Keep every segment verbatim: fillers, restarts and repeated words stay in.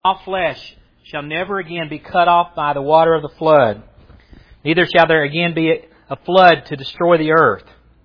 All flesh shall never again be cut off by the water of the flood. Neither shall there again be a flood to destroy the earth.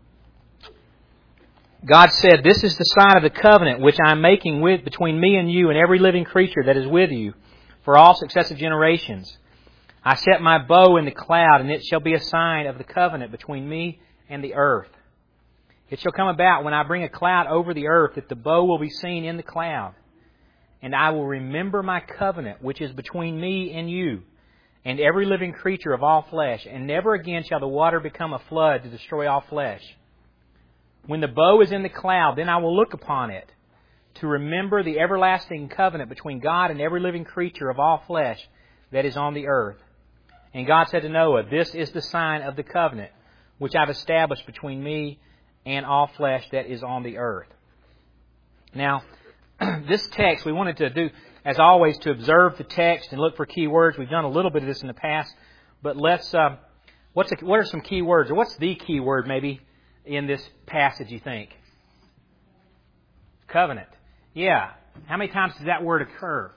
God said, "This is the sign of the covenant which I am making with between me and you and every living creature that is with you for all successive generations. I set my bow in the cloud, and it shall be a sign of the covenant between me and the earth. It shall come about when I bring a cloud over the earth that the bow will be seen in the cloud. And I will remember my covenant which is between me and you and every living creature of all flesh, and never again shall the water become a flood to destroy all flesh. When the bow is in the cloud, then I will look upon it to remember the everlasting covenant between God and every living creature of all flesh that is on the earth." And God said to Noah, "This is the sign of the covenant which I have established between me and all flesh that is on the earth." Now, this text, we wanted to do, as always, to observe the text and look for key words. We've done a little bit of this in the past, but let's. Uh, what's a, what are some key words, or what's the key word maybe in this passage? You think? Covenant. Yeah. How many times does that word occur?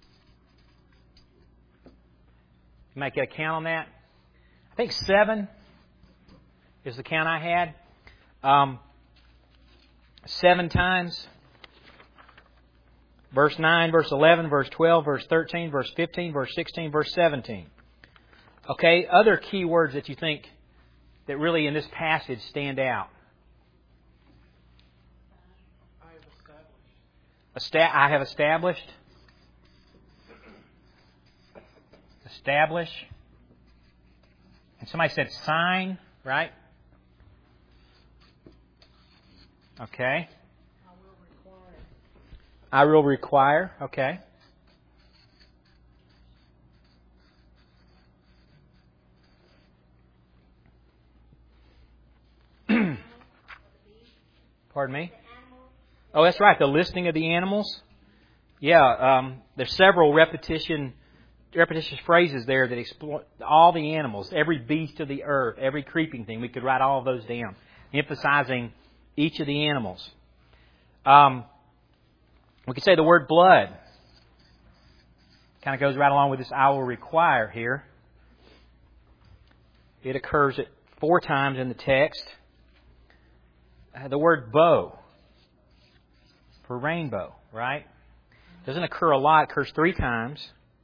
You might get a count on that. I think seven is the count I had. Um, seven times. Verse nine, verse eleven, verse twelve, verse thirteen, verse fifteen, verse sixteen, verse seventeen. Okay, other key words that you think that really in this passage stand out. I have established. Esta- I have established. Establish. And somebody said sign, right? Okay. I will require, okay. Pardon me? Oh, that's right, the listing of the animals. Yeah, um, there's several repetition, repetitious phrases there that explore all the animals, every beast of the earth, every creeping thing. We could write all of those down, emphasizing each of the animals. Um... We could say the word blood. Kind of goes right along with this "I will require" here. It occurs at four times in the text. Uh, the word bow for rainbow, right? Doesn't occur a lot. It occurs three times.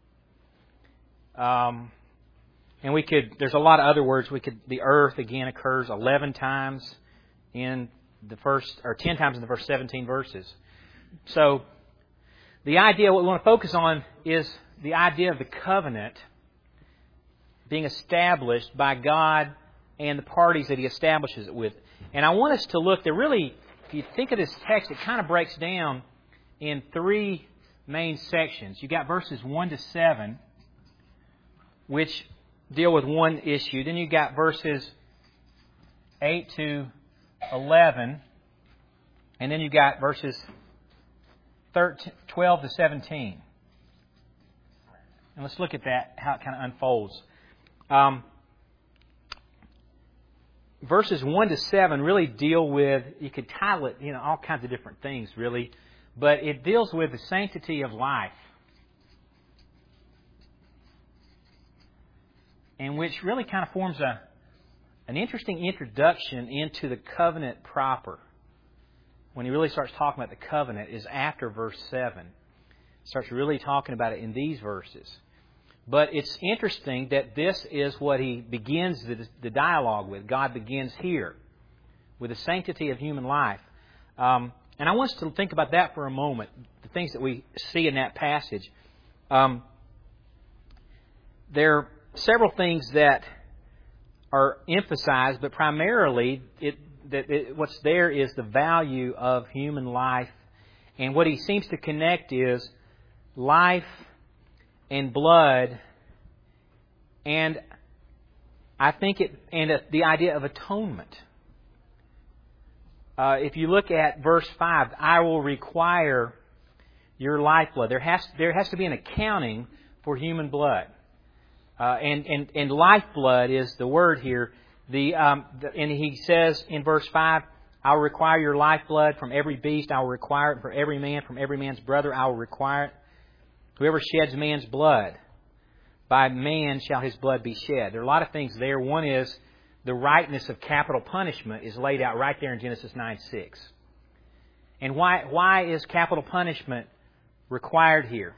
Um, and we could. There's a lot of other words. We could. The earth again occurs eleven times in the first, or ten times in the first seventeen verses. So, the idea, what we want to focus on is the idea of the covenant being established by God and the parties that He establishes it with. And I want us to look, there really, if you think of this text, it kind of breaks down in three main sections. You've got verses one to seven, which deal with one issue. Then you've got verses eight to eleven. And then you've got verses twelve to seventeen. And let's look at that, how it kind of unfolds. Um, verses one to seven really deal with, you could title it, you know, all kinds of different things, really. But it deals with the sanctity of life. And which really kind of forms a an interesting introduction into the covenant proper. When he really starts talking about the covenant is after verse seven. Starts really talking about it in these verses. But it's interesting that this is what he begins the, the dialogue with. God begins here with the sanctity of human life. Um, and I want us to think about that for a moment, the things that we see in that passage. Um, there are several things that are emphasized, but primarily it that it, what's there is the value of human life. And what he seems to connect is life and blood, and I think it and the idea of atonement. Uh, if you look at verse five, I will require your lifeblood. There has there has to be an accounting for human blood, uh, and and and lifeblood is the word here. The, um, the and he says in verse five, I will require your lifeblood from every beast. I will require it for every man, from every man's brother. I will require it. Whoever sheds man's blood, by man shall his blood be shed. There are a lot of things there. One is the rightness of capital punishment is laid out right there in Genesis nine six. And why, why is capital punishment required here?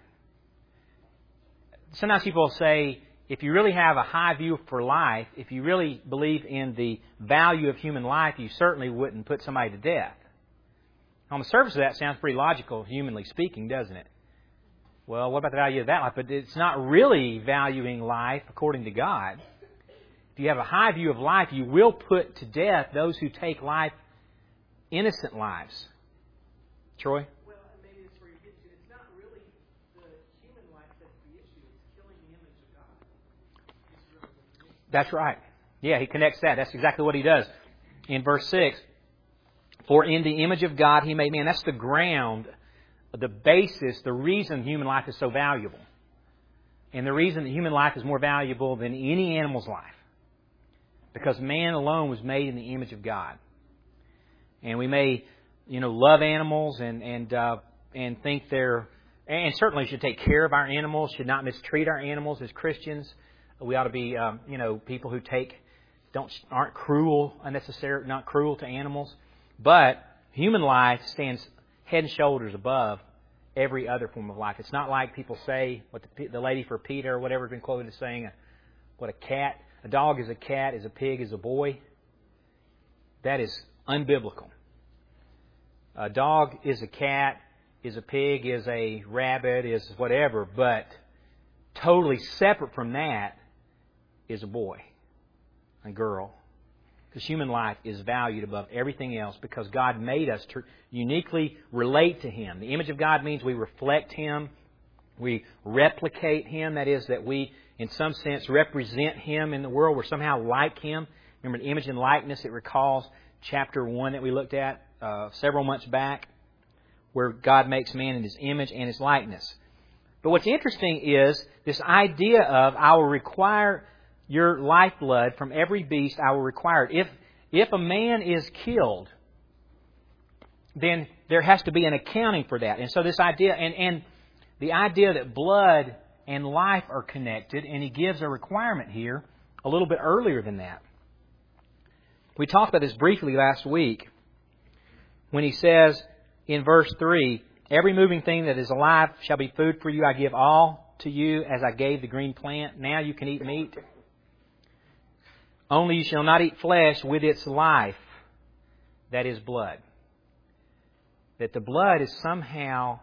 Sometimes people say, if you really have a high view for life, if you really believe in the value of human life, you certainly wouldn't put somebody to death. On the surface of that, sounds pretty logical, humanly speaking, doesn't it? Well, what about the value of that life? But it's not really valuing life according to God. If you have a high view of life, you will put to death those who take life, innocent lives. Troy? Well, maybe it's where you get to. It's not really the human life that's the issue. It's killing the image of God. It's really the issue. That's right. Yeah, he connects that. That's exactly what he does. In verse six, for in the image of God he made man. That's the ground, the basis, the reason human life is so valuable. And the reason that human life is more valuable than any animal's life. Because man alone was made in the image of God. And we may, you know, love animals and and uh, and think they're, and certainly should take care of our animals, should not mistreat our animals as Christians. We ought to be, um, you know, people who take, don't aren't cruel, unnecessary, not cruel to animals. But human life stands head and shoulders above every other form of life. It's not like people say, what the, the lady for Peter or whatever has been quoted as saying, what a cat, a dog is a cat, is a pig is a boy. That is unbiblical. A dog is a cat, is a pig, is a rabbit, is whatever, but totally separate from that is a boy, a girl. Because human life is valued above everything else because God made us to uniquely relate to Him. The image of God means we reflect Him, we replicate Him, that is, that we, in some sense, represent Him in the world. We're somehow like Him. Remember, the image and likeness, it recalls chapter one that we looked at uh, several months back, where God makes man in His image and His likeness. But what's interesting is this idea of I will require your lifeblood from every beast, I will require it. If, if a man is killed, then there has to be an accounting for that. And so this idea, and, and the idea that blood and life are connected, and he gives a requirement here a little bit earlier than that. We talked about this briefly last week when he says in verse three, every moving thing that is alive shall be food for you. I give all to you as I gave the green plant. Now you can eat meat. Only you shall not eat flesh with its life, that is blood. That the blood is somehow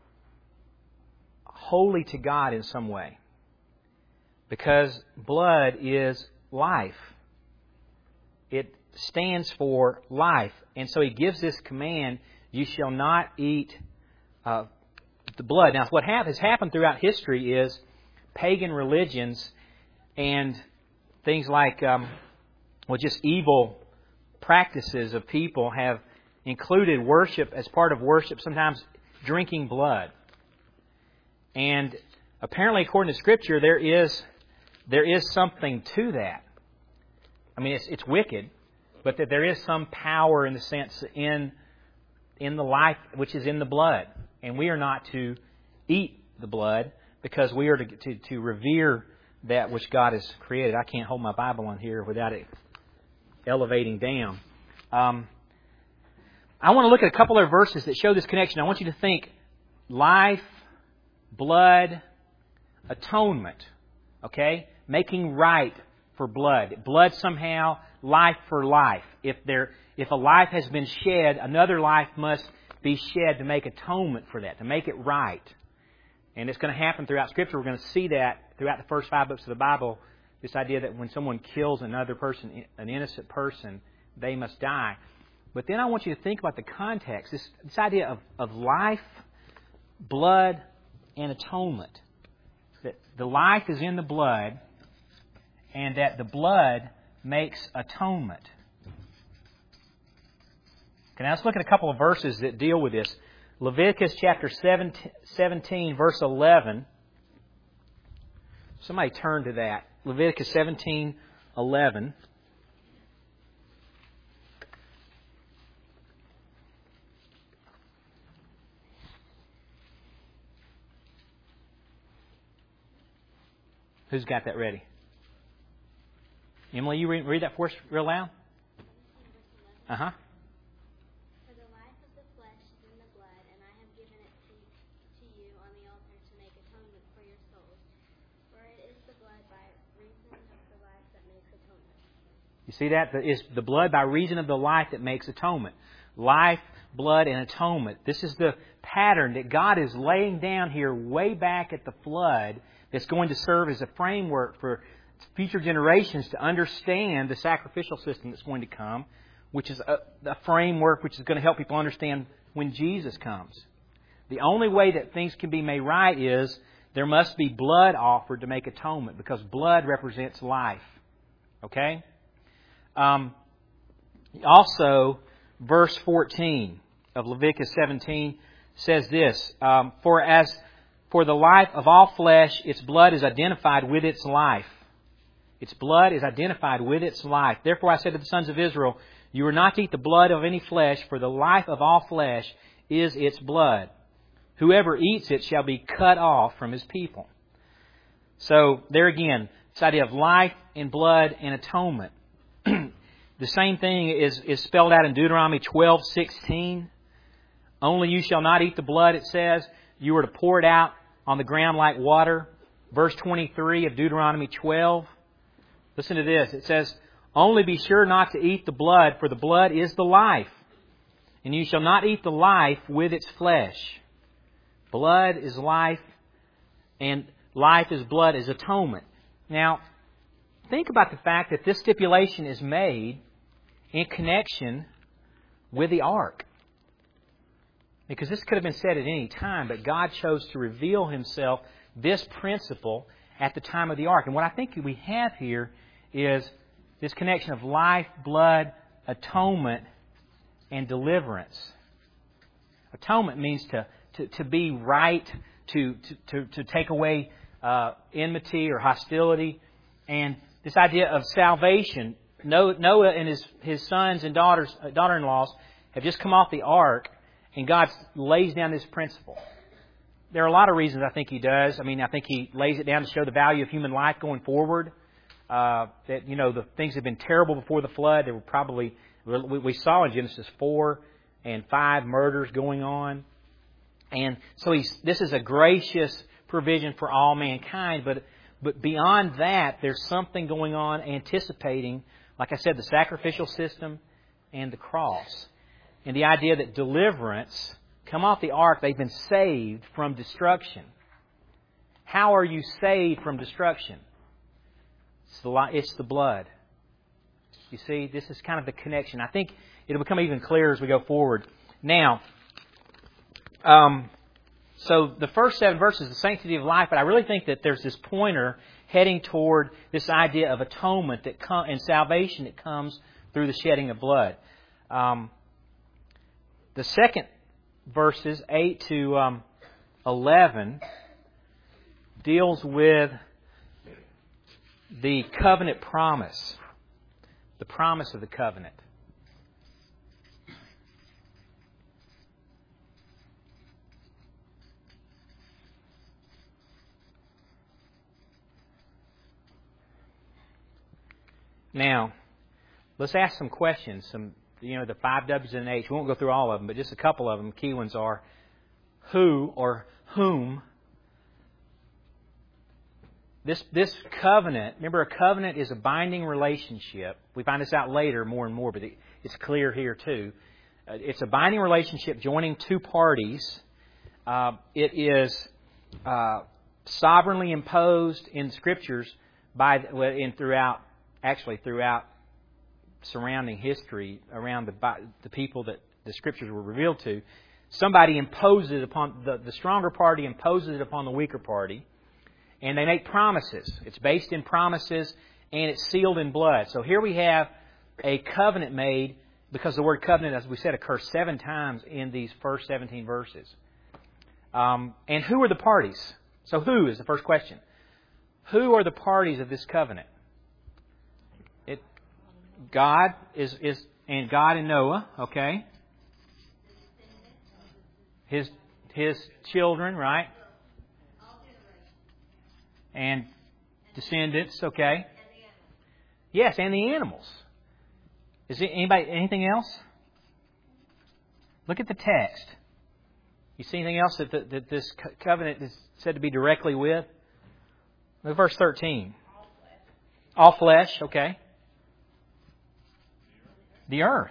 holy to God in some way. Because blood is life. It stands for life. And so he gives this command, you shall not eat uh, the blood. Now what has happened throughout history is pagan religions and things like, um, well, just evil practices of people have included worship as part of worship, sometimes drinking blood. And apparently, according to Scripture, there is there is something to that. I mean, it's it's wicked, but that there is some power in the sense in in the life which is in the blood, and we are not to eat the blood because we are to to, to revere that which God has created. I can't hold my Bible on here without it elevating down. Um, I want to look at a couple of verses that show this connection. I want you to think life, blood, atonement. Okay? Making right for blood. Blood somehow, life for life. If there, if a life has been shed, another life must be shed to make atonement for that, to make it right. And it's going to happen throughout Scripture. We're going to see that throughout the first five books of the Bible, this idea that when someone kills another person, an innocent person, they must die. But then I want you to think about the context, this, this idea of, of life, blood, and atonement. That the life is in the blood, and that the blood makes atonement. Okay, now let's look at a couple of verses that deal with this. Leviticus chapter seventeen, verse eleven. Somebody turn to that. Leviticus seventeen, eleven. Who's got that ready? Emily, you read, read that for us real loud? Uh-huh. For the life of the flesh is in the blood, and I have given it to, to you on the altar to make atonement for your souls. For it is the blood by reason of the life that makes atonement. You see that? It's the blood by reason of the life that makes atonement. Life, blood, and atonement. This is the pattern that God is laying down here way back at the flood that's going to serve as a framework for future generations to understand the sacrificial system that's going to come, which is a, a framework which is going to help people understand when Jesus comes. The only way that things can be made right is there must be blood offered to make atonement, because blood represents life. Okay? Um, also, verse fourteen of Leviticus seventeen says this, um, For as for the life of all flesh, its blood is identified with its life. Its blood is identified with its life. Therefore I said to the sons of Israel, you are not to eat the blood of any flesh, for the life of all flesh is its blood. Whoever eats it shall be cut off from his people. So there again, this idea of life and blood and atonement. The same thing is, is spelled out in Deuteronomy twelve sixteen. Only you shall not eat the blood, it says. You are to pour it out on the ground like water. Verse twenty-three of Deuteronomy twelve. Listen to this. It says, only be sure not to eat the blood, for the blood is the life. And you shall not eat the life with its flesh. Blood is life, and life is blood is atonement. Now, think about the fact that this stipulation is made in connection with the ark. Because this could have been said at any time, but God chose to reveal Himself this principle at the time of the ark. And what I think we have here is this connection of life, blood, atonement, and deliverance. Atonement means to, to, to be right, to, to, to, to take away uh, enmity or hostility. And this idea of salvation, Noah and his, his sons and daughters, uh, daughter-in-laws have just come off the ark, and God lays down this principle. There are a lot of reasons I think He does. I mean, I think He lays it down to show the value of human life going forward. Uh, that, you know, the things have been terrible before the flood. There were probably, we, we saw in Genesis four and five murders going on. And so he's, this is a gracious provision for all mankind. But, but beyond that, there's something going on anticipating, like I said, the sacrificial system and the cross. And the idea that deliverance, come off the ark, they've been saved from destruction. How are you saved from destruction? It's the, it's the blood. You see, this is kind of the connection. I think it'll become even clearer as we go forward. Now, um, so the first seven verses, the sanctity of life, but I really think that there's this pointer heading toward this idea of atonement that com- and salvation that comes through the shedding of blood. Um, the second verses, eight to um, eleven, deals with the covenant promise. The promise of the covenant. Now, let's ask some questions. Some, you know, the five W's and H. We won't go through all of them, but just a couple of them. Key ones are who or whom. This this covenant, remember, a covenant is a binding relationship. We find this out later more and more, but it, it's clear here too. Uh, it's a binding relationship joining two parties. Uh, it is uh, sovereignly imposed in Scriptures by in throughout actually throughout surrounding history around the the people that the Scriptures were revealed to. Somebody imposes it upon the the stronger party imposes it upon the weaker party. And they make promises. It's based in promises, and it's sealed in blood. So here we have a covenant made, because the word covenant, as we said, occurs seven times in these first seventeen verses. Um, and who are the parties? So who is the first question. Who are the parties of this covenant? It God is, is and God and Noah, okay? His his children, right? And Descendants, okay. Yes, and the animals. Is there anybody anything else? Look at the text. You see anything else that, that, that this covenant is said to be directly with? Look at verse thirteen. All flesh. All flesh, okay. The earth.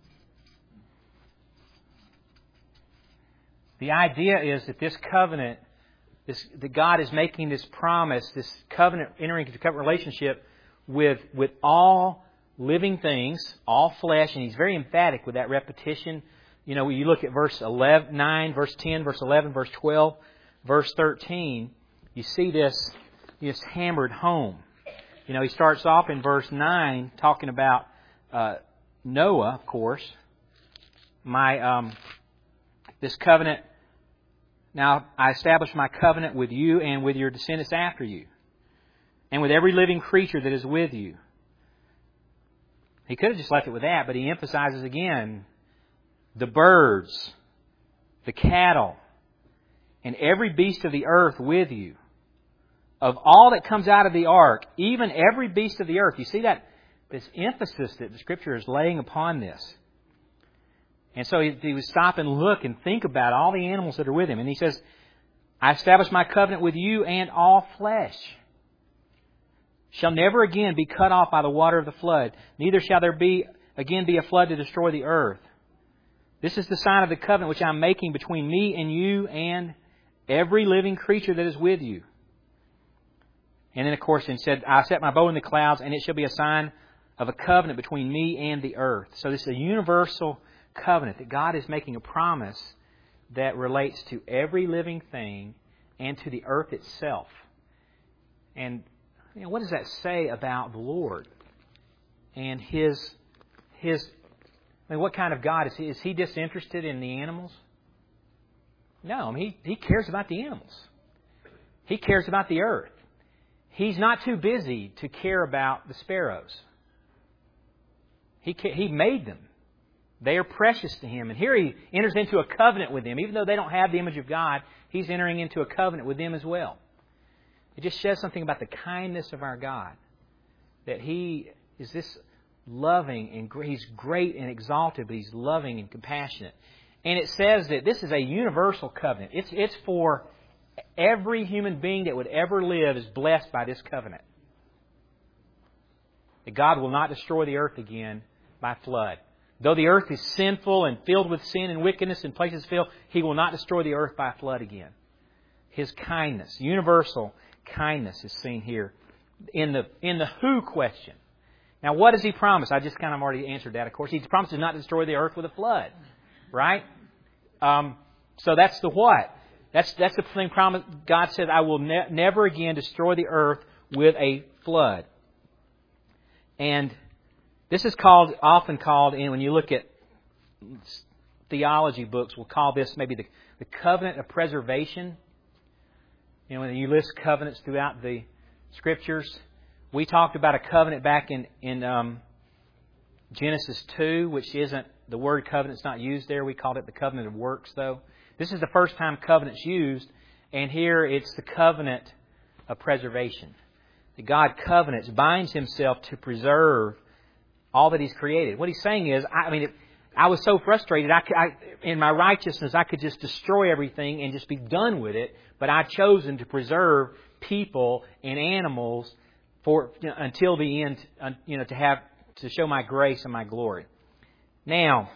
The idea is that this covenant, this, that God is making this promise, this covenant, entering into a covenant relationship with, with all living things, all flesh, and He's very emphatic with that repetition. You know, when you look at verse eleven, nine, verse ten, verse eleven, verse twelve, verse thirteen, you see this just hammered home. You know, he starts off in verse nine talking about uh, Noah, of course. My um, this covenant. Now I establish my covenant with you and with your descendants after you, and with every living creature that is with you. He could have just left it with that, but he emphasizes again the birds, the cattle, and every beast of the earth with you. Of all that comes out of the ark, even every beast of the earth. You see that this emphasis that the Scripture is laying upon this. And so he, he would stop and look and think about all the animals that are with him. And he says, I establish my covenant with you and all flesh. Shall never again be cut off by the water of the flood. Neither shall there be again be a flood to destroy the earth. This is the sign of the covenant which I am making between me and you and every living creature that is with you. And then, of course, it said, I set my bow in the clouds, and it shall be a sign of a covenant between me and the earth. So this is a universal covenant that God is making a promise that relates to every living thing and to the earth itself. And you know, what does that say about the Lord and His His? I mean, what kind of God is He? Is He disinterested in the animals? No, I mean, He He cares about the animals. He cares about the earth. He's not too busy to care about the sparrows. He He made them. They are precious to Him. And here He enters into a covenant with them. Even though they don't have the image of God, He's entering into a covenant with them as well. It just says something about the kindness of our God. That He is this loving and He's great and exalted, but He's loving and compassionate. And it says that this is a universal covenant. It's, it's for every human being that would ever live is blessed by this covenant. That God will not destroy the earth again by flood. Though the earth is sinful and filled with sin and wickedness in places filled, He will not destroy the earth by flood again. His kindness, universal kindness, is seen here in the in the who question. Now, what does He promise? I just kind of already answered that, of course. He promises not to destroy the earth with a flood. Right? Um, so that's the what. That's that's the thing promise. God said, I will ne- never again destroy the earth with a flood. And this is called, often called, in when you look at theology books, we'll call this maybe the, the covenant of preservation. You know, when you list covenants throughout the Scriptures, we talked about a covenant back in, in um, Genesis two, which isn't, the word covenant's not used there. We called it the covenant of works, though. This is the first time covenant's used, and here it's the covenant of preservation. The God covenants, binds Himself to preserve all that He's created. What He's saying is, I, I mean, it, I was so frustrated. I, I, in my righteousness, I could just destroy everything and just be done with it. But I've chosen to preserve people and animals for you know, until the end. You know, to have to show my grace and my glory. Now,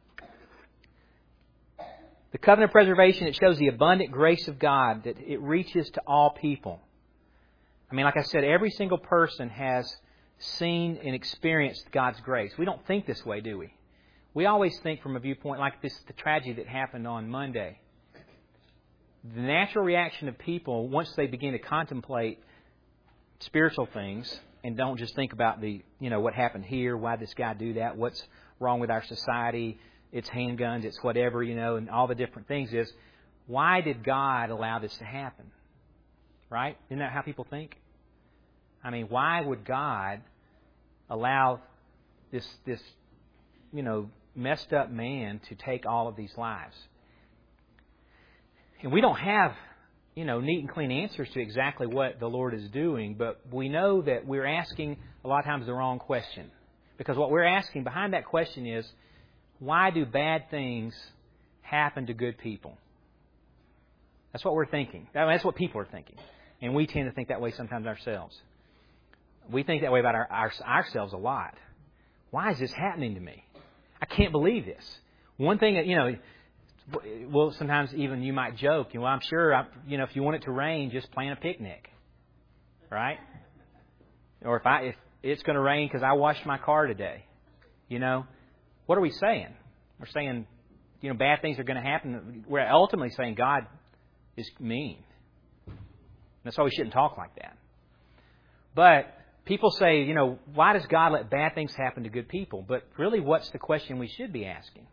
the covenant of preservation, it shows the abundant grace of God that it reaches to all people. I mean, like I said, every single person has seen and experienced God's grace. We don't think this way, do we? We always think from a viewpoint like this, the tragedy that happened on Monday. The natural reaction of people, once they begin to contemplate spiritual things and don't just think about the, you know, what happened here, why did this guy do that, what's wrong with our society, it's handguns, it's whatever, you know, and all the different things, is why did God allow this to happen? Right? Isn't that how people think? I mean, why would God allow this, this, you know, messed up man to take all of these lives? And we don't have you know, neat and clean answers to exactly what the Lord is doing, but we know that we're asking a lot of times the wrong question. Because what we're asking behind that question is, why do bad things happen to good people? That's what we're thinking. That's what people are thinking. And we tend to think that way sometimes ourselves. We think that way about our, our, ourselves a lot. Why is this happening to me? I can't believe this. One thing that, you know, well, sometimes even you might joke, you know, I'm sure, I, you know, if you want it to rain, just plan a picnic. Right? Or if I if it's going to rain because I washed my car today. You know, what are we saying? We're saying, you know, bad things are going to happen. We're ultimately saying God is mean. That's why we shouldn't talk like that. But people say, you know, why does God let bad things happen to good people? But really, what's the question we should be asking?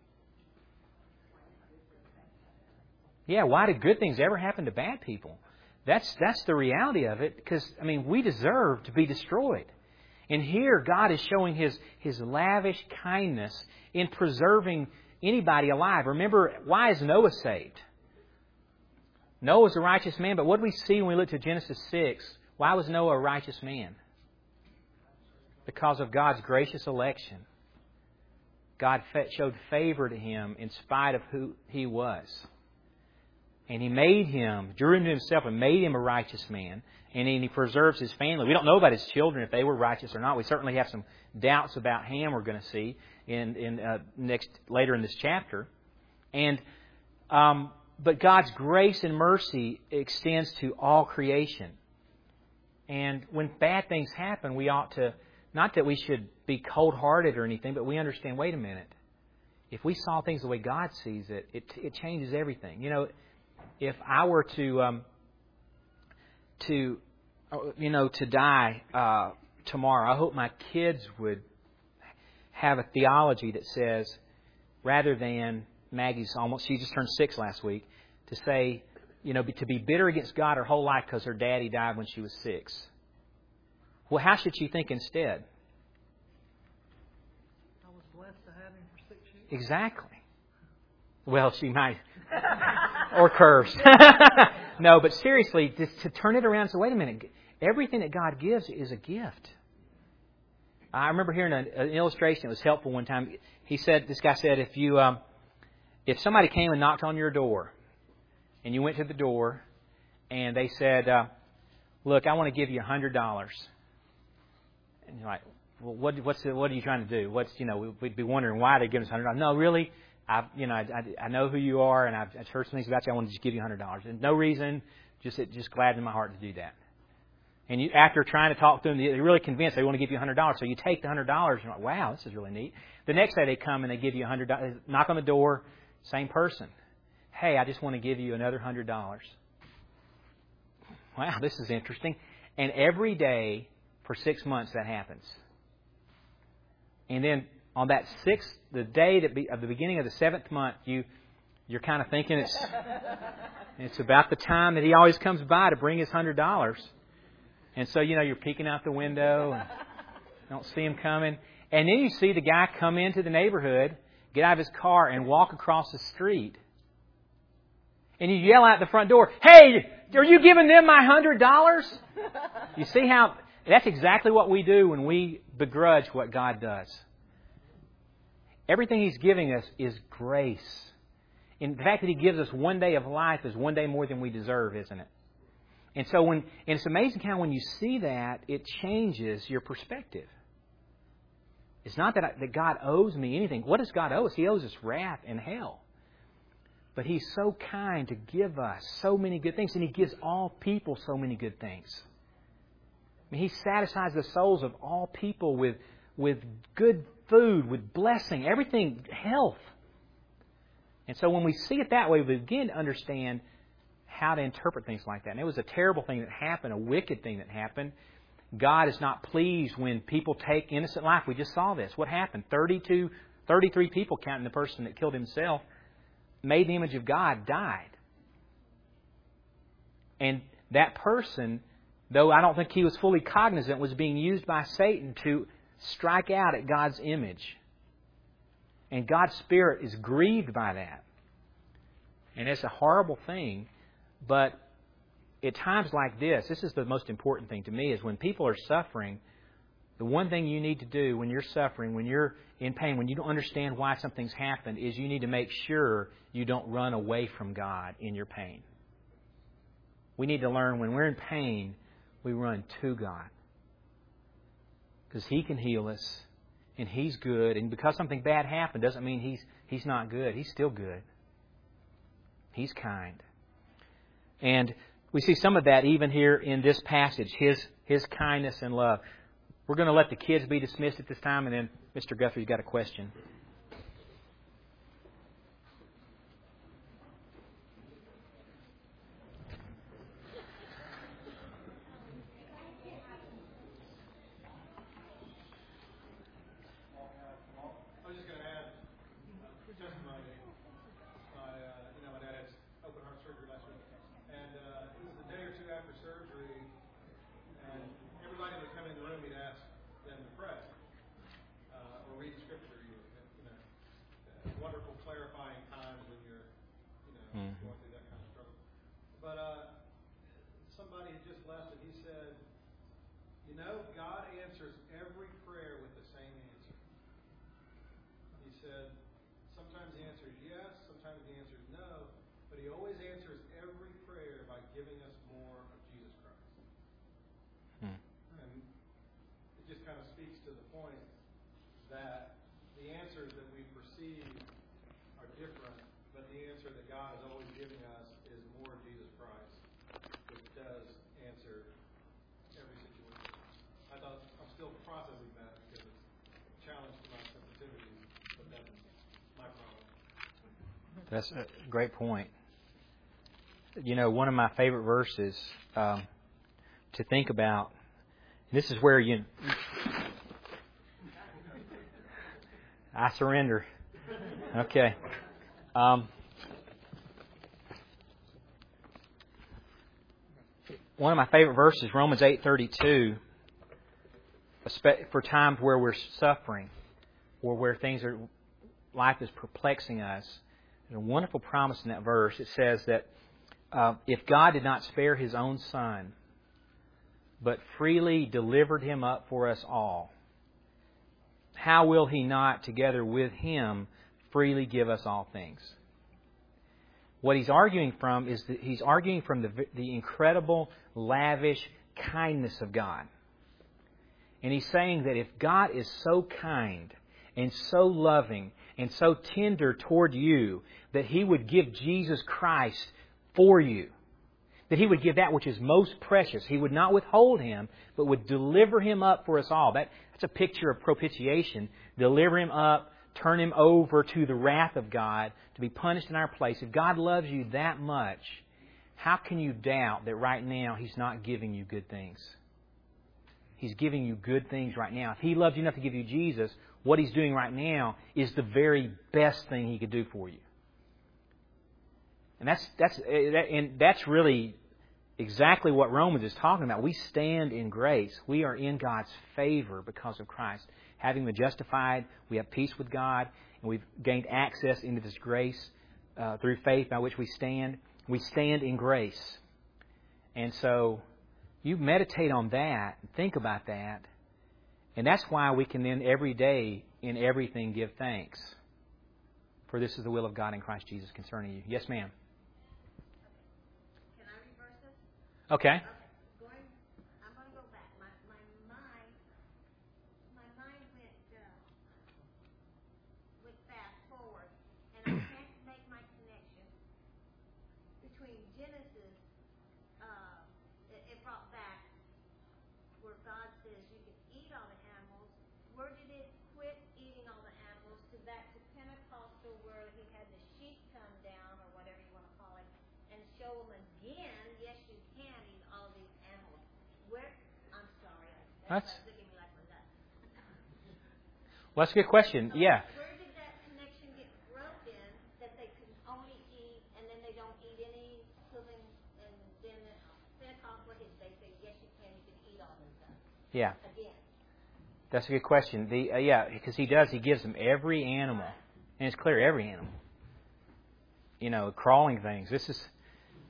Yeah, why do good things ever happen to bad people? That's that's the reality of it. Because, I mean, we deserve to be destroyed. And here, God is showing His, His lavish kindness in preserving anybody alive. Remember, why is Noah saved? Noah was a righteous man, but what do we see when we look to Genesis six? Why was Noah a righteous man? Because of God's gracious election. God showed favor to him in spite of who he was. And He made him, drew him to Himself and made him a righteous man. And He preserves his family. We don't know about his children, if they were righteous or not. We certainly have some doubts about Ham we're going to see in, in uh, next later in this chapter. And um, but God's grace and mercy extends to all creation. And when bad things happen, we ought to, not that we should be cold-hearted or anything, but we understand, wait a minute. If we saw things the way God sees it, it, it changes everything. You know, if I were to, um, to, you know, to die uh, tomorrow, I hope my kids would have a theology that says, rather than Maggie's almost, she just turned six last week, to say, you know, to be bitter against God her whole life because her daddy died when she was six. Well, how should she think instead? I was blessed to have him for six years. Exactly. Well, she might. Or curse. No, but seriously, to, to turn it around and say, wait a minute, everything that God gives is a gift. I remember hearing an, an illustration that was helpful one time. He said, this guy said, if you, um, if somebody came and knocked on your door, and you went to the door, and they said, uh, look, I want to give you a hundred dollars. And you're like, well, what, what's the, what are you trying to do? What's, you know, we'd be wondering why they give us a hundred dollars. No, really, I, you know, I, I, I know who you are, and I've, I've heard some things about you. I want to just give you a hundred dollars. And no reason, just it just gladdens my heart to do that. And you, after trying to talk to them, they're really convinced they want to give you a hundred dollars. So you take the hundred dollars, and you're like, wow, this is really neat. The next day they come and they give you a hundred dollars. Knock on the door, same person. Hey, I just want to give you another hundred dollars. Wow, this is interesting. And every day for six months that happens. And then on that sixth, the day that be, of the beginning of the seventh month, you you're kind of thinking it's it's about the time that he always comes by to bring his hundred dollars. And so you know you're peeking out the window and don't see him coming. And then you see the guy come into the neighborhood, get out of his car, and walk across the street. And you yell out the front door, hey, are you giving them my hundred dollars? You see how that's exactly what we do when we begrudge what God does. Everything He's giving us is grace. And the fact that He gives us one day of life is one day more than we deserve, isn't it? And so when and it's amazing how when you see that, it changes your perspective. It's not that, I, that God owes me anything. What does God owe us? He owes us wrath and hell. But He's so kind to give us so many good things, and He gives all people so many good things. I mean, He satisfies the souls of all people with, with good food, with blessing, everything, health. And so when we see it that way, we begin to understand how to interpret things like that. And it was a terrible thing that happened, a wicked thing that happened. God is not pleased when people take innocent life. We just saw this. What happened? thirty-two, thirty-three people, counting the person that killed himself, made in the image of God, died. And that person, though I don't think he was fully cognizant, was being used by Satan to strike out at God's image. And God's Spirit is grieved by that. And it's a horrible thing. But at times like this, this is the most important thing to me, is when people are suffering, the one thing you need to do when you're suffering, when you're in pain, when you don't understand why something's happened, is you need to make sure you don't run away from God in your pain. We need to learn when we're in pain, we run to God. Because He can heal us, and He's good. And because something bad happened doesn't mean He's He's not good. He's still good. He's kind. And we see some of that even here in this passage, His His kindness and love. We're going to let the kids be dismissed at this time, and then Mister Guthrie's got a question. That's a great point. You know, one of my favorite verses um, to think about, this is where you... I surrender. Okay. Um, one of my favorite verses, Romans eight thirty-two, for times where we're suffering or where things are, life is perplexing us. There's a wonderful promise in that verse. It says that uh, if God did not spare His own Son, but freely delivered Him up for us all, how will He not, together with Him, freely give us all things? What he's arguing from is that he's arguing from the, the incredible, lavish kindness of God. And he's saying that if God is so kind and so loving and so tender toward you, that He would give Jesus Christ for you. That He would give that which is most precious. He would not withhold Him, but would deliver Him up for us all. That, that's a picture of propitiation. Deliver Him up, turn Him over to the wrath of God to be punished in our place. If God loves you that much, how can you doubt that right now He's not giving you good things? He's giving you good things right now. If He loved you enough to give you Jesus, what He's doing right now is the very best thing He could do for you. And that's that's and that's really exactly what Romans is talking about. We stand in grace. We are in God's favor because of Christ. Having been justified, we have peace with God, and we've gained access into this grace uh, through faith by which we stand. We stand in grace. And so you meditate on that, think about that, and that's why we can then every day in everything give thanks. For this is the will of God in Christ Jesus concerning you. Yes, ma'am. Can I reverse this? Okay. Okay. Going, I'm going to go back. My my mind, my mind went uh, went fast forward, and I can't make my connection between Genesis. Uh, it, it brought back where God says you can eat all the animals. Where did it quit eating all the animals? To back to Pentecostal, where He had the sheep come down, or whatever you want to call it, and show them again. Yes, you can eat all of these animals. Where? I'm sorry. That's, That's looking at me like we're nuts. well, that's a good question. Yeah. Where did that connection get broken that they can only eat and then they don't eat any living, and then Pentecostal, they say yes, you can. You can eat all this stuff Yeah. again. That's a good question. The uh, yeah, because He does. He gives them every animal, and it's clear every animal. You know, crawling things. This is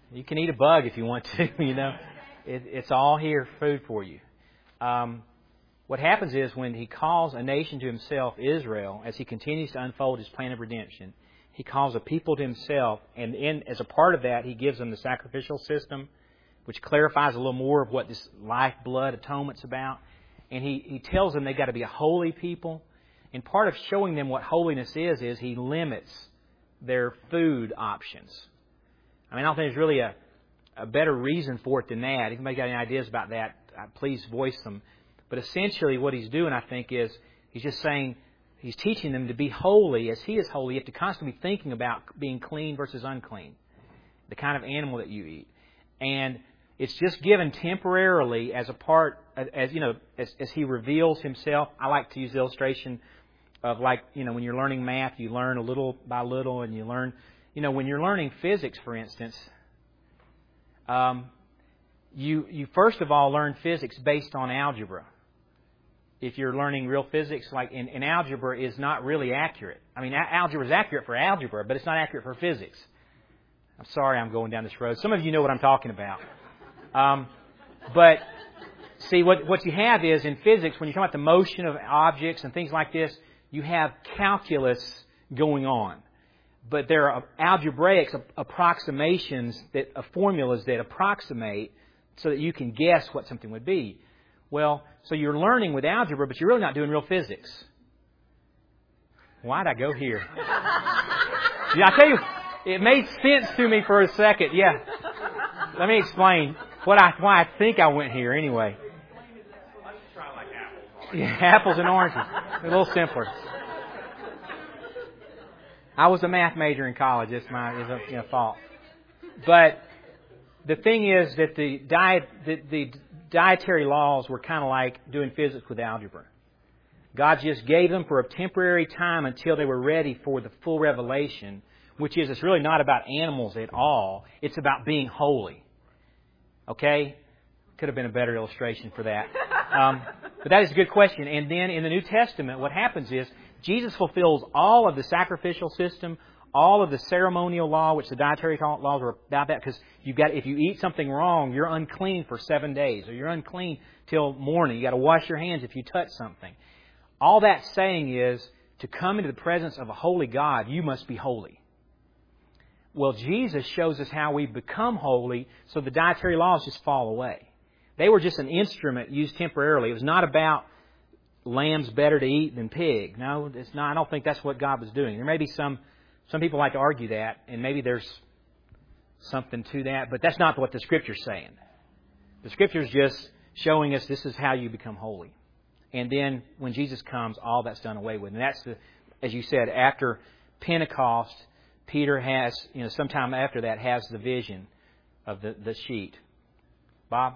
You can eat a bug if you want to, you know. It, it's all here, food for you. Um, what happens is when He calls a nation to Himself, Israel, as He continues to unfold His plan of redemption, He calls a people to Himself, and in, as a part of that, He gives them the sacrificial system, which clarifies a little more of what this lifeblood atonement's about. And He, he tells them they've got to be a holy people. And part of showing them what holiness is, is He limits their food options. I mean, I don't think there's really a, a better reason for it than that. If anybody got any ideas about that, uh, please voice them. But essentially what He's doing, I think, is He's just saying, He's teaching them to be holy as He is holy. You have to constantly be thinking about being clean versus unclean, the kind of animal that you eat. And it's just given temporarily as a part, as you know, as, as He reveals Himself. I like to use the illustration of, like, you know, when you're learning math, you learn a little by little, and you learn, you know, when you're learning physics, for instance, um, you you first of all learn physics based on algebra. If you're learning real physics, like in, in algebra, is not really accurate. I mean, a- algebra is accurate for algebra, but it's not accurate for physics. I'm sorry I'm going down this road. Some of you know what I'm talking about. Um, but, see, what, what you have is, in physics, when you talk about the motion of objects and things like this, you have calculus going on. But there are algebraic approximations, that uh, formulas that approximate so that you can guess what something would be. Well, so you're learning with algebra, but you're really not doing real physics. Why'd I go here? Yeah, I tell you, it made sense to me for a second. Yeah. Let me explain what I why I think I went here anyway. Let's try like apples. Yeah, apples and oranges. A little simpler. I was a math major in college. It's my it's a you know, fault. But the thing is that the diet the, the dietary laws were kind of like doing physics with algebra. God just gave them for a temporary time until they were ready for the full revelation, which is it's really not about animals at all. It's about being holy. Okay? Could have been a better illustration for that. Um, but that is a good question. And then in the New Testament, what happens is Jesus fulfills all of the sacrificial system, all of the ceremonial law, which the dietary laws are about that, because you've got, if you eat something wrong, you're unclean for seven days, or you're unclean till morning. You've got to wash your hands if you touch something. All that's saying is, to come into the presence of a holy God, you must be holy. Well, Jesus shows us how we become holy, so the dietary laws just fall away. They were just an instrument used temporarily. It was not about lamb's better to eat than pig. No, it's not. I don't think that's what God was doing. There may be some, some people like to argue that, and maybe there's something to that, but that's not what the Scripture's saying. The Scripture's just showing us this is how you become holy. And then when Jesus comes, all that's done away with. And that's, the, as you said, after Pentecost, Peter has, you know, sometime after that, has the vision of the, the sheet. Bob?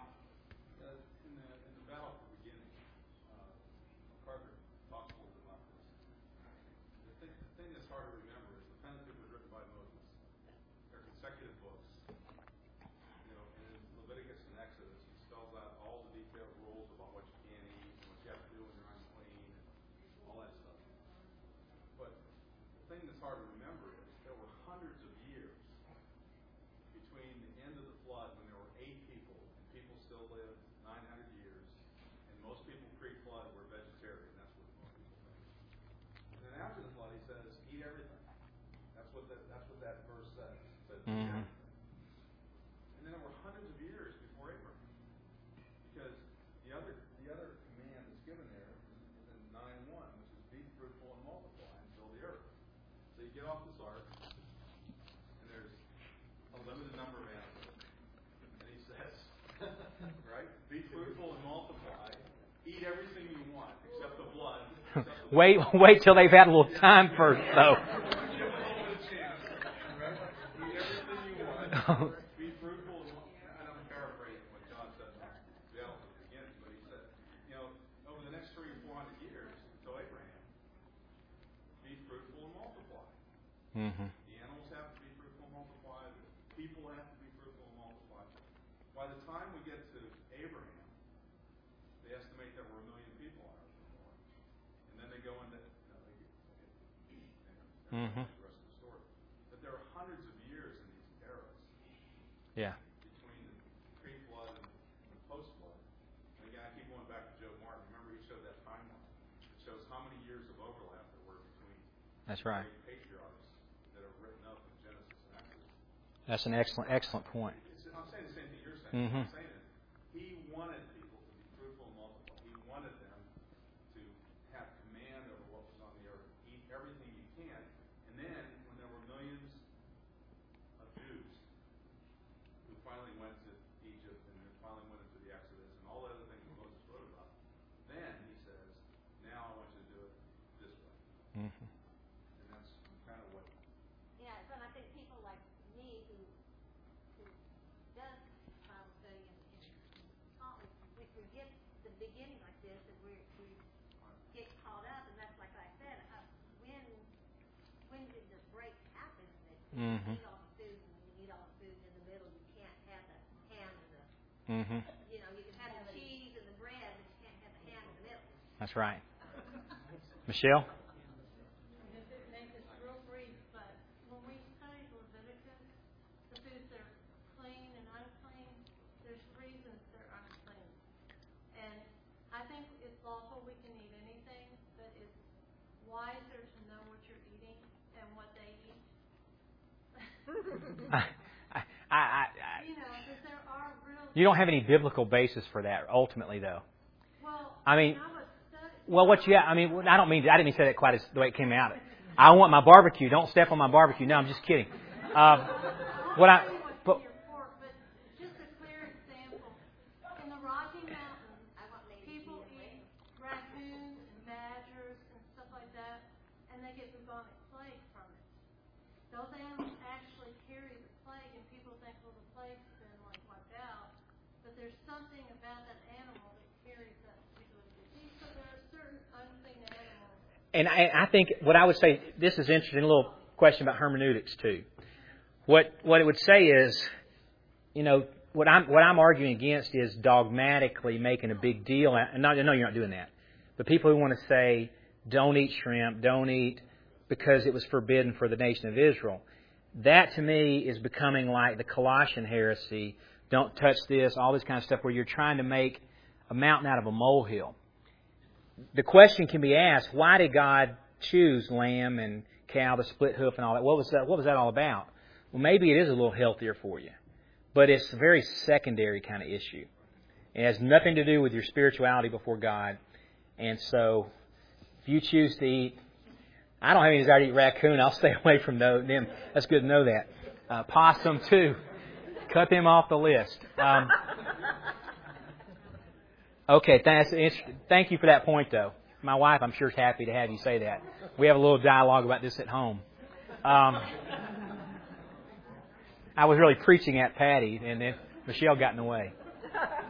Mm-hmm. And then there were hundreds of years before Abraham, because the other the other command that's given there is in nine one, which is be fruitful and multiply and fill the earth. So you get off this ark, and there's a limited number of animals, and he says, right, be fruitful and multiply, eat everything you want except the blood. Except the wait, blood. wait till they've had a little time first, though. Be fruitful. And I'm paraphrasing what John said in the beginning, but he said, you know, over the next three or four hundred years, until Abraham, be fruitful and multiply. Mm-hmm. The animals have to be fruitful and multiply. The people have to be fruitful and multiply. By the time we get to Abraham, they estimate there were a million people on earth or more, and then they go into you know, they, they, they, mm-hmm. the rest of the story. But there are hundreds of years in these eras. Yeah. years of overlap there were between That's right. the patriarchs that are written up in Genesis and Exodus. That's an excellent, excellent point. It's, I'm saying the same thing you're saying. Mm-hmm. I'm saying it. He wanted people to be fruitful and multiply. He wanted them to have command over what was on the earth. Eat everything you can. And then, when there were millions of Jews who finally went to Egypt and then finally went into the Exodus and all the other things that Moses wrote about, then he says, now I want you to do it this way. Mm-hmm. And that's kind of what... Yeah, but I think people like me who who does Bible study and, and talk, if we get the beginning like this, and we we get caught up, and that's like I said, uh, when when did the break happen? That Mm-hmm. you eat all the food and you eat all the food in the middle. You can't have the ham and the Mm-hmm. you know you can have the cheese and the bread, but you can't have the ham in the middle. That's right. Michelle? If it makes it real brief, but when we studied Leviticus, the foods that are clean and unclean, there's reasons they're unclean. And I think it's lawful we can eat anything, but it's wiser to know what you're eating and what they eat. I, I, I, I, You know, because there are real... you don't have any biblical basis for that, ultimately, though. Well, I mean, when I was studying... well, what you, I mean, I don't mean, I didn't mean to say that quite as the way it came out. I want my barbecue. Don't step on my barbecue. No, I'm just kidding. Uh, what I, but, Your pork, but just a clear example. In the Rocky Mountains, I want maybe people eat raccoons and badgers and stuff like that, and they get bubonic plague from it. Those animals actually carry the plague, and people think, well, the plague's been like wiped out, but there's something about that animal that carries that particular disease. So there are certain unclean animals. and I, I think what I would say, this is interesting, a little question about hermeneutics, too. What what it would say is, you know, what I'm what I'm arguing against is dogmatically making a big deal. And not, I know you're not doing that, but people who want to say don't eat shrimp, don't eat because it was forbidden for the nation of Israel. That to me is becoming like the Colossian heresy. Don't touch this, all this kind of stuff, where you're trying to make a mountain out of a molehill. The question can be asked: why did God choose lamb and cow, the split hoof, and all that? What was that? What was that all about? Well, maybe it is a little healthier for you, but it's a very secondary kind of issue. It has nothing to do with your spirituality before God. And so, if you choose to eat, I don't have any desire to eat raccoon. I'll stay away from them. That's good to know that. Uh, possum too. Cut them off the list. Um, okay, that's thank you for that point, though. My wife, I'm sure, is happy to have you say that. We have a little dialogue about this at home. Um, I was really preaching at Patty, and then Michelle got in the way. To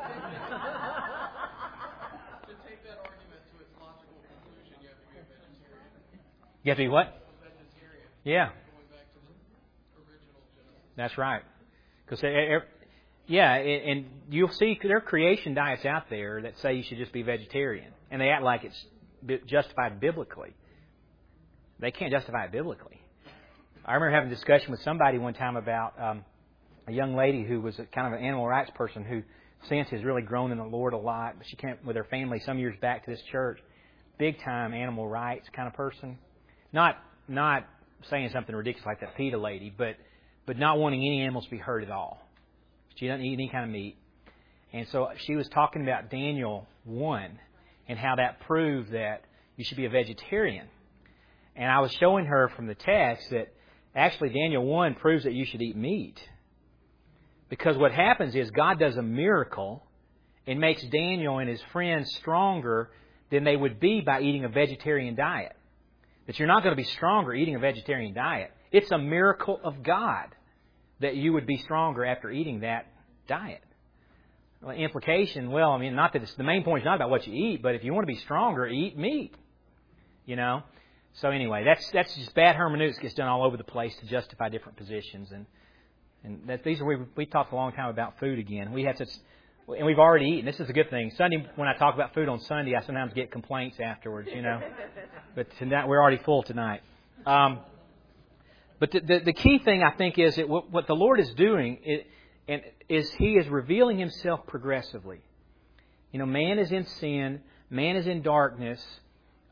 take that argument to its logical conclusion, you have to be a vegetarian. You have to be what? A vegetarian. Yeah. Going back to the original Genesis. That's right. Because, yeah, and you'll see there are creation diets out there that say you should just be vegetarian. And they act like it's justified biblically. They can't justify it biblically. I remember having a discussion with somebody one time about um, a young lady who was a, kind of an animal rights person who since has really grown in the Lord a lot. But she came with her family some years back to this church. Big time animal rights kind of person. Not not saying something ridiculous like that PETA lady, but but not wanting any animals to be hurt at all. She doesn't eat any kind of meat. And so she was talking about Daniel one and how that proved that you should be a vegetarian. And I was showing her from the text that actually Daniel one proves that you should eat meat. Because what happens is God does a miracle and makes Daniel and his friends stronger than they would be by eating a vegetarian diet. That you're not going to be stronger eating a vegetarian diet. It's a miracle of God that you would be stronger after eating that diet. Well, implication, well, I mean, not that it's, the main point is not about what you eat, but if you want to be stronger, eat meat. You know? So anyway, that's that's just bad hermeneutics gets done all over the place to justify different positions. And and that these are we we talked a long time about food again. We had such, and we've already eaten. This is a good thing. Sunday, when I talk about food on Sunday, I sometimes get complaints afterwards, you know. But tonight, we're already full tonight. Um, but the, the the key thing I think is that what, what the Lord is doing is, and is He is revealing Himself progressively. You know, man is in sin, man is in darkness.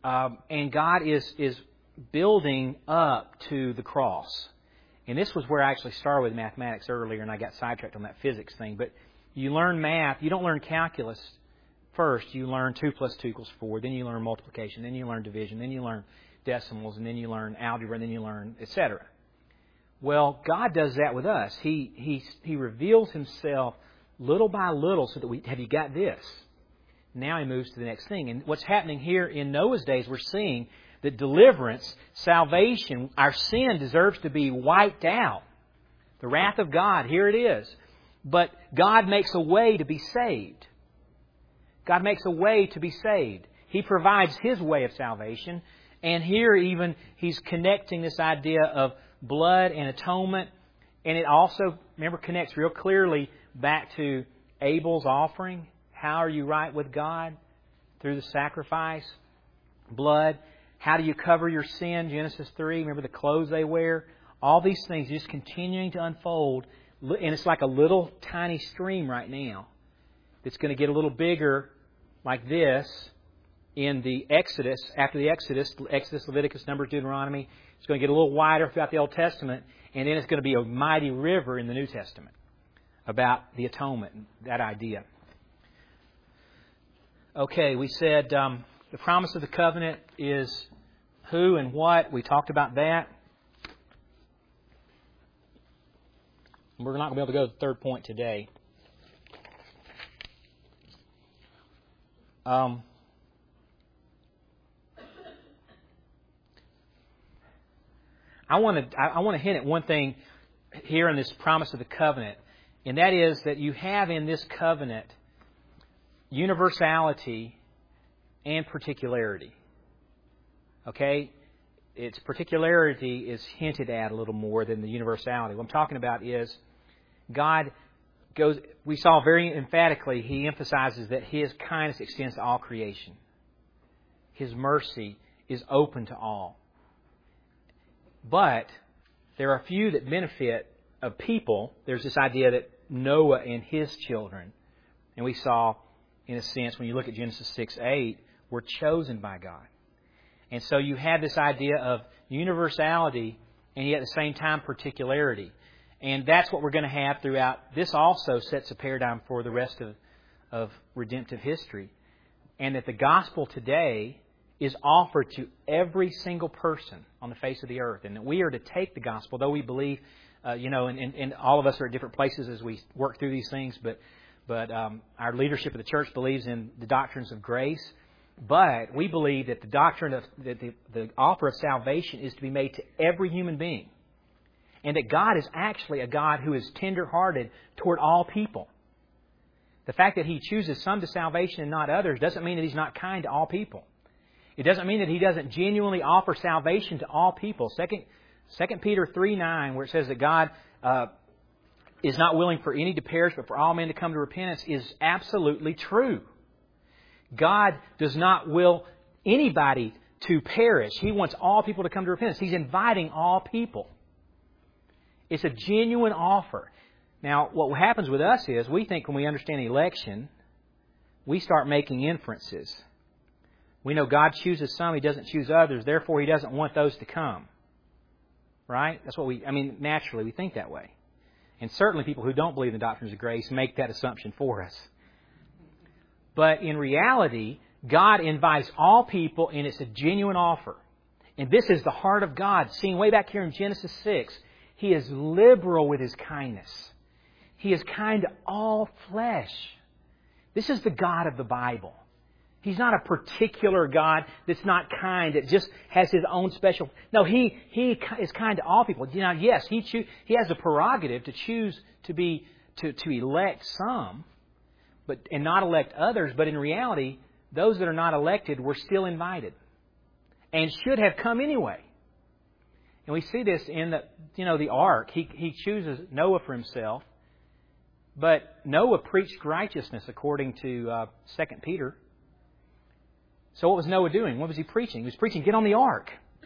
Um, and God is is building up to the cross. And this was where I actually started with mathematics earlier, and I got sidetracked on that physics thing. But you learn math. You don't learn calculus first. You learn two plus two equals four. Then you learn multiplication. Then you learn division. Then you learn decimals. And then you learn algebra. And then you learn et cetera. Well, God does that with us. He He He reveals Himself little by little so that we, have you got this? Now He moves to the next thing. And what's happening here in Noah's days, we're seeing that deliverance, salvation, our sin deserves to be wiped out. The wrath of God, here it is. But God makes a way to be saved. God makes a way to be saved. He provides His way of salvation. And here even He's connecting this idea of blood and atonement. And it also, remember, connects real clearly back to Abel's offering. How are you right with God? Through the sacrifice. Blood. How do you cover your sin? Genesis three. Remember the clothes they wear? All these things just continuing to unfold. And it's like a little tiny stream right now. It's going to get a little bigger like this in the Exodus. After the Exodus, Exodus, Leviticus, Numbers, Deuteronomy. It's going to get a little wider throughout the Old Testament. And then it's going to be a mighty river in the New Testament about the atonement, that idea. Okay, we said um, the promise of the covenant is who and what. We talked about that. We're not going to be able to go to the third point today. Um, I want to I want to hint at one thing here in this promise of the covenant, and that is that you have in this covenant universality and particularity. Okay? Its particularity is hinted at a little more than the universality. What I'm talking about is God goes, we saw very emphatically, He emphasizes that His kindness extends to all creation. His mercy is open to all. But there are a few that benefit of people. There's this idea that Noah and his children, and we saw, in a sense, when you look at Genesis six eight, were chosen by God. And so you have this idea of universality and yet at the same time particularity. And that's what we're going to have throughout. This also sets a paradigm for the rest of, of redemptive history. And that the gospel today is offered to every single person on the face of the earth. And that we are to take the gospel, though we believe, uh, you know, and, and, and all of us are at different places as we work through these things, but but um, our leadership of the church believes in the doctrines of grace. But we believe that the doctrine of that the, the offer of salvation is to be made to every human being. And that God is actually a God who is tender-hearted toward all people. The fact that He chooses some to salvation and not others doesn't mean that He's not kind to all people. It doesn't mean that He doesn't genuinely offer salvation to all people. Second, Second Peter three nine, where it says that God uh, is not willing for any to perish, but for all men to come to repentance, is absolutely true. God does not will anybody to perish. He wants all people to come to repentance. He's inviting all people. It's a genuine offer. Now, what happens with us is we think when we understand election, we start making inferences. We know God chooses some, He doesn't choose others, therefore He doesn't want those to come. Right? That's what we, I mean, naturally we think that way. And certainly people who don't believe in the doctrines of grace make that assumption for us. But in reality, God invites all people, and it's a genuine offer. And this is the heart of God. Seen way back here in Genesis six, He is liberal with His kindness. He is kind to all flesh. This is the God of the Bible. He's not a particular God that's not kind, that just has His own special... No, He He is kind to all people. Now, yes, He choo- He has a prerogative to choose to be to, to elect some, but and not elect others. But in reality, those that are not elected were still invited and should have come anyway. And we see this in the you know the ark. He he chooses Noah for himself, but Noah preached righteousness according to uh, Second Peter. So what was Noah doing? What was he preaching? He was preaching, get on the ark.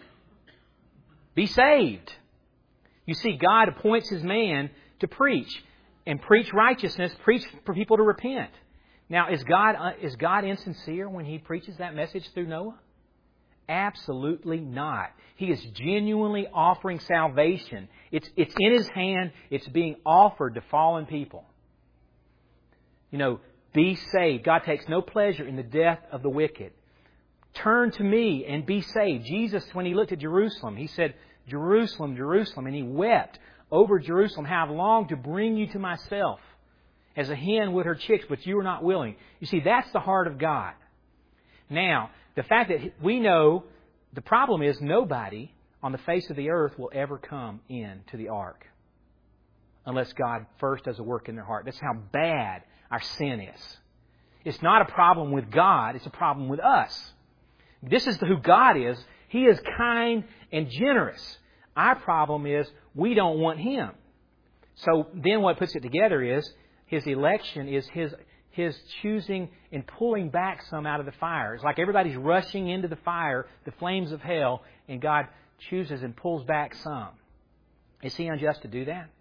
Be saved. You see, God appoints His man to preach and preach righteousness, preach for people to repent. Now, is God uh, is God insincere when He preaches that message through Noah? Absolutely not. He is genuinely offering salvation. It's, it's in His hand. It's being offered to fallen people. You know, be saved. God takes no pleasure in the death of the wicked. Turn to me and be saved. Jesus, when He looked at Jerusalem, He said, Jerusalem, Jerusalem, and He wept over Jerusalem. How I've longed to bring you to myself, as a hen would her chicks, but you are not willing. You see, that's the heart of God. Now, the fact that we know, the problem is nobody on the face of the earth will ever come into the ark unless God first does a work in their heart. That's how bad our sin is. It's not a problem with God, it's a problem with us. This is who God is. He is kind and generous. Our problem is we don't want Him. So then what puts it together is His election is His His choosing and pulling back some out of the fire. It's like everybody's rushing into the fire, the flames of hell, and God chooses and pulls back some. Is He unjust to do that?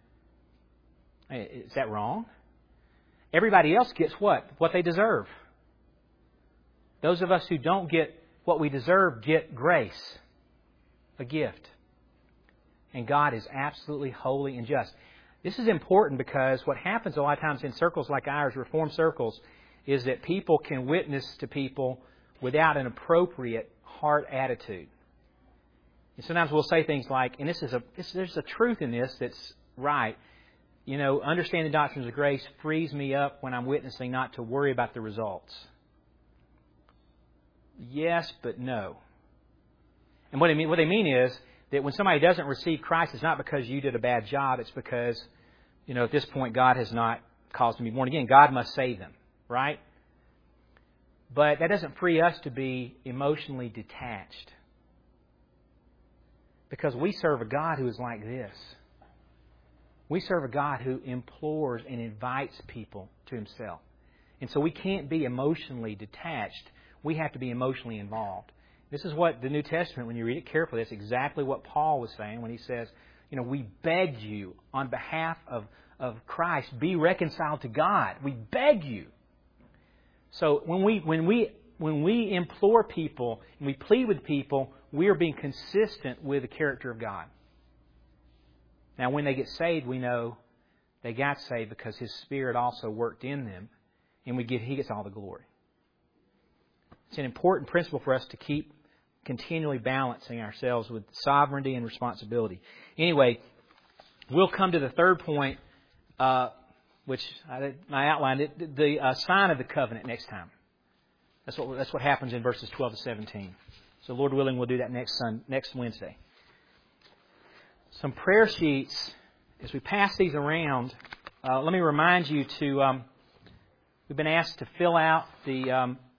Is that wrong? Everybody else gets what? What they deserve. Those of us who don't get what we deserve get grace, a gift. And God is absolutely holy and just. This is important because what happens a lot of times in circles like ours, Reformed circles, is that people can witness to people without an appropriate heart attitude. And sometimes we'll say things like, and this is a this, there's a truth in this that's right. You know, understanding the doctrines of grace frees me up when I'm witnessing not to worry about the results. Yes, but no. And what they mean, what they mean is that when somebody doesn't receive Christ, it's not because you did a bad job. It's because, you know, at this point, God has not caused them to be born again. God must save them, right? But that doesn't free us to be emotionally detached. Because we serve a God who is like this. We serve a God who implores and invites people to Himself. And so we can't be emotionally detached. We have to be emotionally involved. This is what the New Testament, when you read it carefully, that's exactly what Paul was saying when he says, you know, we beg you on behalf of, of Christ, be reconciled to God. We beg you. So when we when we when we implore people and we plead with people, we are being consistent with the character of God. Now, when they get saved, we know they got saved because His Spirit also worked in them, and we get He gets all the glory. It's an important principle for us to keep continually balancing ourselves with sovereignty and responsibility. Anyway, we'll come to the third point, uh, which I, I outlined it, the uh, sign of the covenant next time. That's what that's what happens in verses twelve to seventeen. So, Lord willing, we'll do that next sun, next Wednesday. Some prayer sheets. As we pass these around, uh, let me remind you to. Um, we've been asked to fill out the. Um,